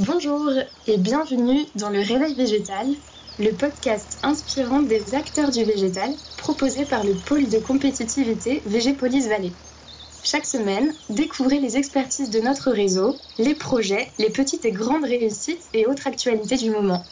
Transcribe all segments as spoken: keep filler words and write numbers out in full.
Bonjour et bienvenue dans le Réveil végétal, le podcast inspirant des acteurs du végétal proposé par le pôle de compétitivité Végépolis Vallée. Chaque semaine, découvrez les expertises de notre réseau, les projets, les petites et grandes réussites et autres actualités du moment.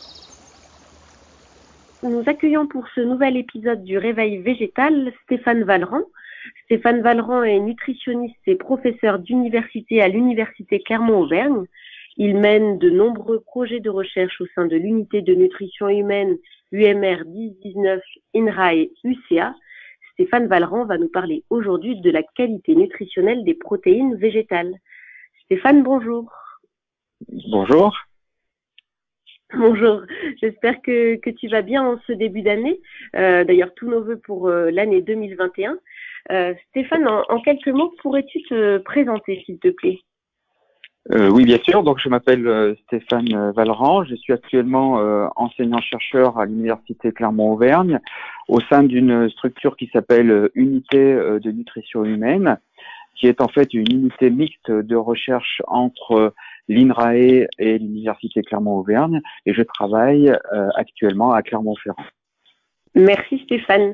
Nous accueillons pour ce nouvel épisode du Réveil végétal Stéphane Vallerand. Stéphane Vallerand est nutritionniste et professeur d'université à l'Université Clermont-Auvergne. Il mène de nombreux projets de recherche au sein de l'unité de nutrition humaine U M R dix dix-neuf INRAE U C A. Stéphane Vallerand va nous parler aujourd'hui de la qualité nutritionnelle des protéines végétales. Stéphane, bonjour. Bonjour. Bonjour, j'espère que, que tu vas bien en ce début d'année. Euh, d'ailleurs, tous nos voeux pour euh, l'année deux mille vingt et un. Euh, Stéphane, en, en quelques mots, pourrais-tu te présenter, s'il te plaît ? Euh, oui, bien sûr. Donc, je m'appelle euh, Stéphane Vallerand. Je suis actuellement euh, enseignant-chercheur à l'Université Clermont-Auvergne au sein d'une structure qui s'appelle euh, Unité euh, de nutrition humaine, qui est en fait une unité mixte de recherche entre euh, l'INRAE et l'Université Clermont-Auvergne. Et je travaille euh, actuellement à Clermont-Ferrand. Merci Stéphane.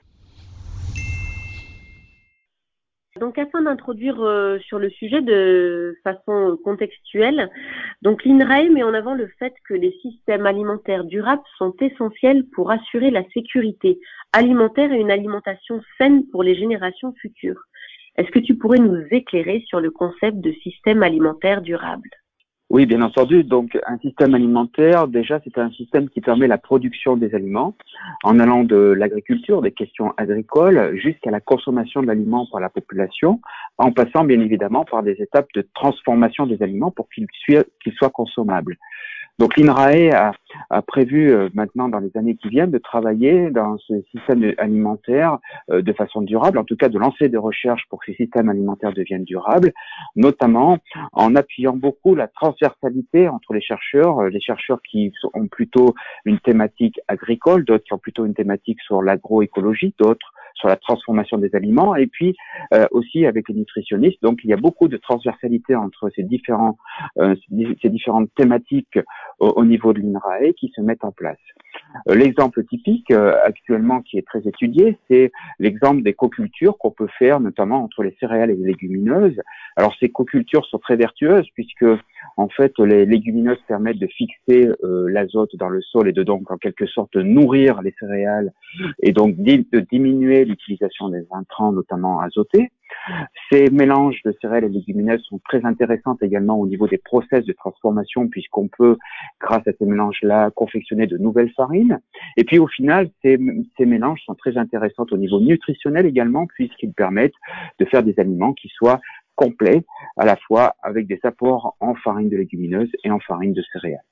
Donc, afin d'introduire euh, sur le sujet de façon contextuelle, donc l'INRAE met en avant le fait que les systèmes alimentaires durables sont essentiels pour assurer la sécurité alimentaire et une alimentation saine pour les générations futures. Est-ce que tu pourrais nous éclairer sur le concept de système alimentaire durable ? Oui, bien entendu. Donc, un système alimentaire, déjà, c'est un système qui permet la production des aliments en allant de l'agriculture, des questions agricoles, jusqu'à la consommation de l'aliments par la population, en passant bien évidemment par des étapes de transformation des aliments pour qu'ils soient, qu'ils soient consommables. Donc, l'INRAE a, a prévu euh, maintenant, dans les années qui viennent, de travailler dans ce système alimentaire euh, de façon durable, en tout cas de lancer des recherches pour que ces systèmes alimentaires deviennent durables, notamment en appuyant beaucoup la transversalité entre les chercheurs, euh, les chercheurs qui ont plutôt une thématique agricole, d'autres qui ont plutôt une thématique sur l'agroécologie, d'autres sur la transformation des aliments, et puis euh, aussi avec les nutritionnistes. Donc, il y a beaucoup de transversalité entre ces différents, euh, ces différentes thématiques au, au niveau de l'INRAE qui se mettent en place. Euh, l'exemple typique euh, actuellement qui est très étudié, c'est l'exemple des cocultures qu'on peut faire notamment entre les céréales et les légumineuses. Alors, ces cocultures sont très vertueuses puisque en fait, les légumineuses permettent de fixer euh, l'azote dans le sol et de donc en quelque sorte nourrir les céréales et donc de diminuer l'utilisation des intrants, notamment azotés. Ces mélanges de céréales et légumineuses sont très intéressants également au niveau des process de transformation puisqu'on peut, grâce à ces mélanges-là, confectionner de nouvelles farines. Et puis au final, ces, ces mélanges sont très intéressants au niveau nutritionnel également puisqu'ils permettent de faire des aliments qui soient complets, à la fois avec des apports en farine de légumineuses et en farine de céréales.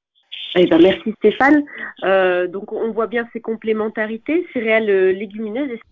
Eh ben, merci Stéphane. Euh, donc on voit bien ces complémentarités, céréales euh, légumineuses. Est-ce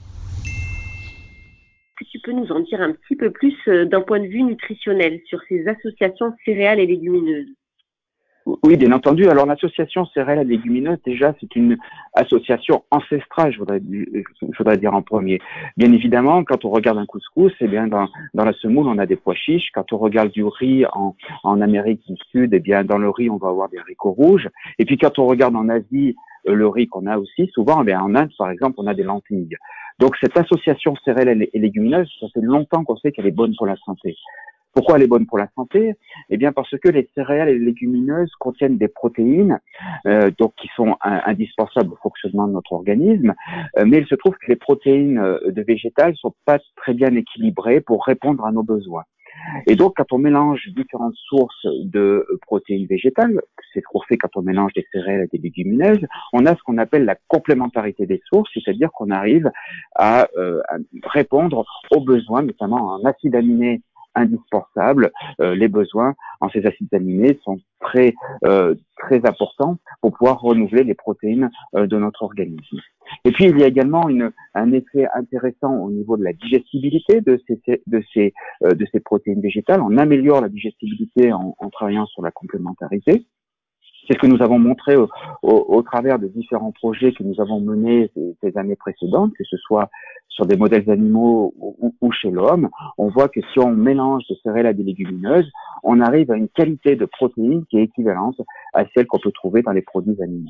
que tu peux nous en dire un petit peu plus euh, d'un point de vue nutritionnel sur ces associations céréales et légumineuses ? Oui, bien entendu. Alors, l'association céréales et légumineuses, déjà, c'est une association ancestrale, je voudrais, je voudrais dire en premier. Bien évidemment, quand on regarde un couscous, eh bien, dans, dans la semoule, on a des pois chiches. Quand on regarde du riz en, en Amérique du Sud, eh bien, dans le riz, on va avoir des haricots rouges. Et puis, quand on regarde en Asie, le riz qu'on a aussi, souvent, eh bien, en Inde, par exemple, on a des lentilles. Donc, cette association céréales et légumineuses, ça fait longtemps qu'on sait qu'elle est bonne pour la santé. Pourquoi elle est bonne pour la santé ? Eh bien parce que les céréales et les légumineuses contiennent des protéines, euh, donc qui sont un, indispensables au fonctionnement de notre organisme. Euh, mais il se trouve que les protéines euh, de végétales sont pas très bien équilibrées pour répondre à nos besoins. Et donc, quand on mélange différentes sources de protéines végétales, c'est ce qu'on fait quand on mélange des céréales et des légumineuses, on a ce qu'on appelle la complémentarité des sources, c'est-à-dire qu'on arrive à, euh, à répondre aux besoins, notamment en acides aminés indispensables. Euh, les besoins en ces acides aminés sont très euh, très importants pour pouvoir renouveler les protéines euh, de notre organisme. Et puis il y a également une, un effet intéressant au niveau de la digestibilité de ces de ces euh, de ces protéines végétales. On améliore la digestibilité en, en travaillant sur la complémentarité. C'est ce que nous avons montré au, au, au travers de différents projets que nous avons menés ces, ces années précédentes, que ce soit sur des modèles animaux ou, ou, ou chez l'homme. On voit que si on mélange des céréales à des légumineuses, on arrive à une qualité de protéines qui est équivalente à celle qu'on peut trouver dans les produits animaux.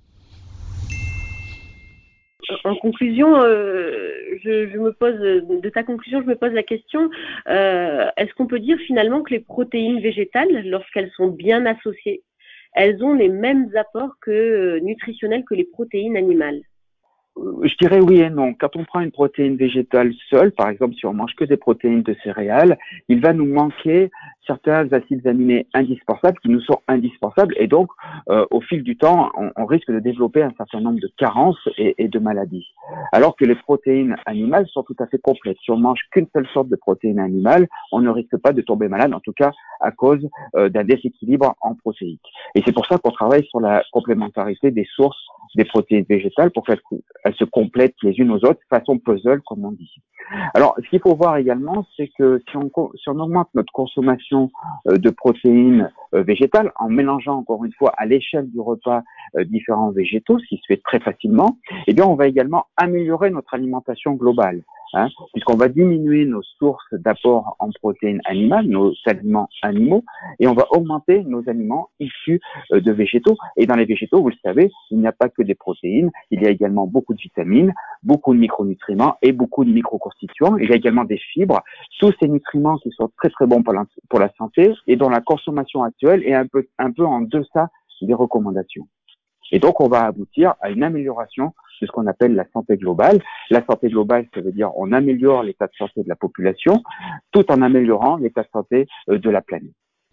En conclusion, euh, je, je me pose de ta conclusion, je me pose la question euh, est-ce qu'on peut dire finalement que les protéines végétales, lorsqu'elles sont bien associées, elles ont les mêmes apports que euh, nutritionnels que les protéines animales? Je dirais oui et non. Quand on prend une protéine végétale seule, par exemple, si on mange que des protéines de céréales, il va nous manquer certains acides aminés indispensables qui nous sont indispensables et donc, euh, au fil du temps, on, on risque de développer un certain nombre de carences et, et de maladies. Alors que les protéines animales sont tout à fait complètes. Si on mange qu'une seule sorte de protéines animales, on ne risque pas de tomber malade, en tout cas à cause euh, d'un déséquilibre en protéiques. Et c'est pour ça qu'on travaille sur la complémentarité des sources des protéines végétales pour qu'elles elles se complètent les unes aux autres, façon puzzle, comme on dit. Alors, ce qu'il faut voir également, c'est que si on, si on augmente notre consommation euh, de protéines euh, végétales, en mélangeant encore une fois à l'échelle du repas euh, différents végétaux, ce qui se fait très facilement, eh bien, on va également améliorer notre alimentation globale. Hein, puisqu'on va diminuer nos sources d'apport en protéines animales, nos aliments animaux, et on va augmenter nos aliments issus euh, de végétaux. Et dans les végétaux, vous le savez, il n'y a pas que des protéines, il y a également beaucoup de vitamines, beaucoup de micronutriments et beaucoup de microconstituants. Il y a également des fibres, tous ces nutriments qui sont très très bons pour la, pour la santé et dont la consommation actuelle est un peu, un peu en deçà des recommandations. Et donc, on va aboutir à une amélioration de ce qu'on appelle la santé globale. La santé globale, ça veut dire on améliore l'état de santé de la population tout en améliorant l'état de santé de la planète.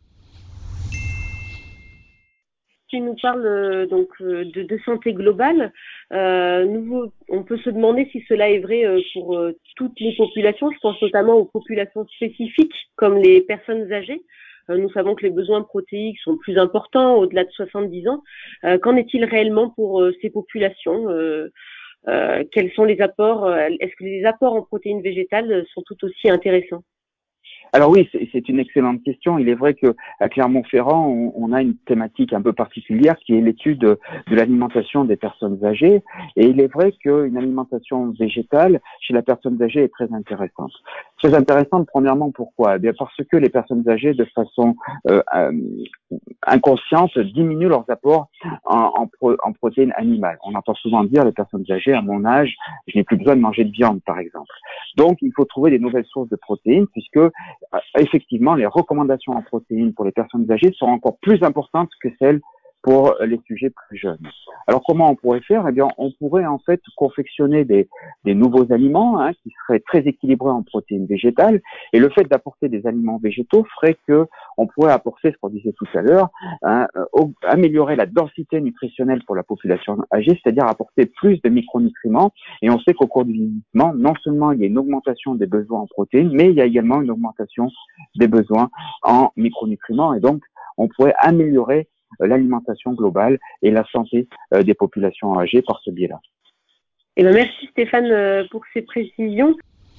Tu nous parles euh, donc euh, de, de santé globale. Euh, nous, on peut se demander si cela est vrai euh, pour euh, toutes les populations. Je pense notamment aux populations spécifiques comme les personnes âgées. Euh, nous savons que les besoins protéiques sont plus importants au-delà de soixante-dix ans. Euh, qu'en est-il réellement pour euh, ces populations euh, euh, Quels sont les apports euh, Est-ce que les apports en protéines végétales sont tout aussi intéressants? Alors oui, c'est une excellente question. Il est vrai que à Clermont-Ferrand, on, on a une thématique un peu particulière qui est l'étude de, de l'alimentation des personnes âgées. Et il est vrai qu'une alimentation végétale chez la personne âgée est très intéressante. Très intéressante, premièrement, pourquoi? Eh bien parce que les personnes âgées, de façon euh, euh, inconsciente, diminuent leurs apports en, en, pro, en protéines animales. On entend souvent dire, les personnes âgées, à mon âge, je n'ai plus besoin de manger de viande, par exemple. Donc, il faut trouver des nouvelles sources de protéines, puisque effectivement, les recommandations en protéines pour les personnes âgées sont encore plus importantes que celles pour les sujets plus jeunes. Alors, comment on pourrait faire? Eh bien, on pourrait en fait confectionner des, des nouveaux aliments hein, qui seraient très équilibrés en protéines végétales. Et le fait d'apporter des aliments végétaux ferait que on pourrait apporter, ce qu'on disait tout à l'heure, hein, euh, améliorer la densité nutritionnelle pour la population âgée, c'est-à-dire apporter plus de micronutriments. Et on sait qu'au cours du vieillissement, non seulement il y a une augmentation des besoins en protéines, mais il y a également une augmentation des besoins en micronutriments. Et donc, on pourrait améliorer l'alimentation globale et la santé euh, des populations âgées par ce biais-là. Eh bien, merci Stéphane pour ces précisions.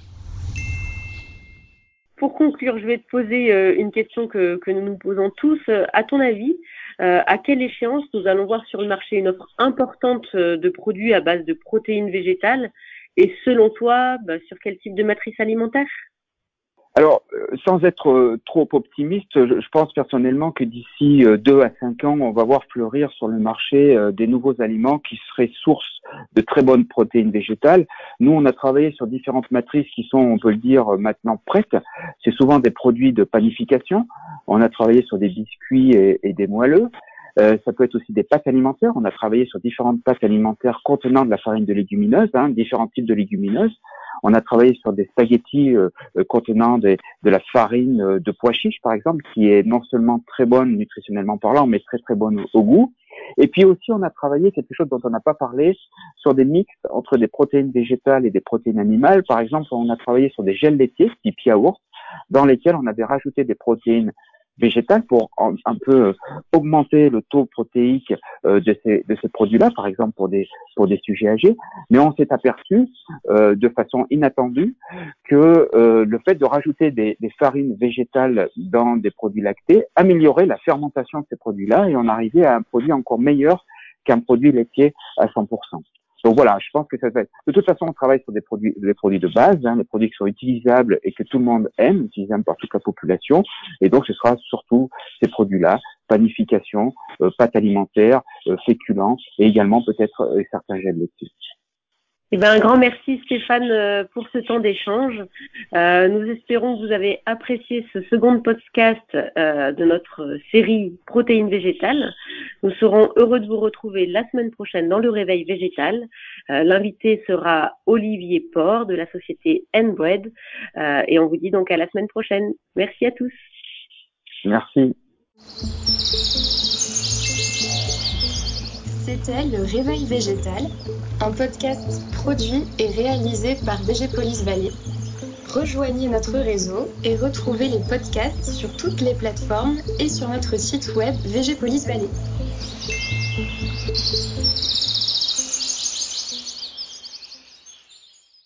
Pour conclure, je vais te poser euh, une question que, que nous nous posons tous. À ton avis, euh, à quelle échéance nous allons voir sur le marché une offre importante de produits à base de protéines végétales? Et selon toi, bah, sur quel type de matrice alimentaire? Alors, euh, sans être euh, trop optimiste, je, je pense personnellement que d'ici euh, deux à cinq ans, on va voir fleurir sur le marché euh, des nouveaux aliments qui seraient source de très bonnes protéines végétales. Nous, on a travaillé sur différentes matrices qui sont, on peut le dire, maintenant prêtes. C'est souvent des produits de panification. On a travaillé sur des biscuits et, et des moelleux. Euh, ça peut être aussi des pâtes alimentaires. On a travaillé sur différentes pâtes alimentaires contenant de la farine de légumineuses, hein, différents types de légumineuses. On a travaillé sur des spaghettis euh, contenant des, de la farine euh, de pois chiches, par exemple, qui est non seulement très bonne nutritionnellement parlant, mais très très bonne au, au goût. Et puis aussi, on a travaillé quelque chose dont on n'a pas parlé, sur des mix entre des protéines végétales et des protéines animales. Par exemple, on a travaillé sur des gels laitiers, type yaourt, dans lesquels on avait rajouté des protéines végétales pour un, un peu augmenter le taux protéique euh, de ces de ces produits-là, par exemple pour des pour des sujets âgés. Mais on s'est aperçu euh, de façon inattendue que euh, le fait de rajouter des, des farines végétales dans des produits lactés améliorait la fermentation de ces produits-là et on arrivait à un produit encore meilleur qu'un produit laitier à cent pour cent. Donc voilà, je pense que ça va être... De toute façon, on travaille sur des produits, des produits de base, hein, des produits qui sont utilisables et que tout le monde aime, utilisables par toute la population. Et donc, ce sera surtout ces produits-là, panification, euh, pâtes alimentaires, euh, féculents et également peut-être euh, certains gels laitiers. Eh ben, un grand merci Stéphane pour ce temps d'échange. Euh, nous espérons que vous avez apprécié ce second podcast euh, de notre série Protéines végétales. Nous serons heureux de vous retrouver la semaine prochaine dans le Réveil végétal. Euh, l'invité sera Olivier Port de la société N-Bread euh, et on vous dit donc à la semaine prochaine. Merci à tous. Merci. C'était le Réveil végétal, un podcast produit et réalisé par Végépolis Vallée. Rejoignez notre réseau et retrouvez les podcasts sur toutes les plateformes et sur notre site web Végépolis Vallée.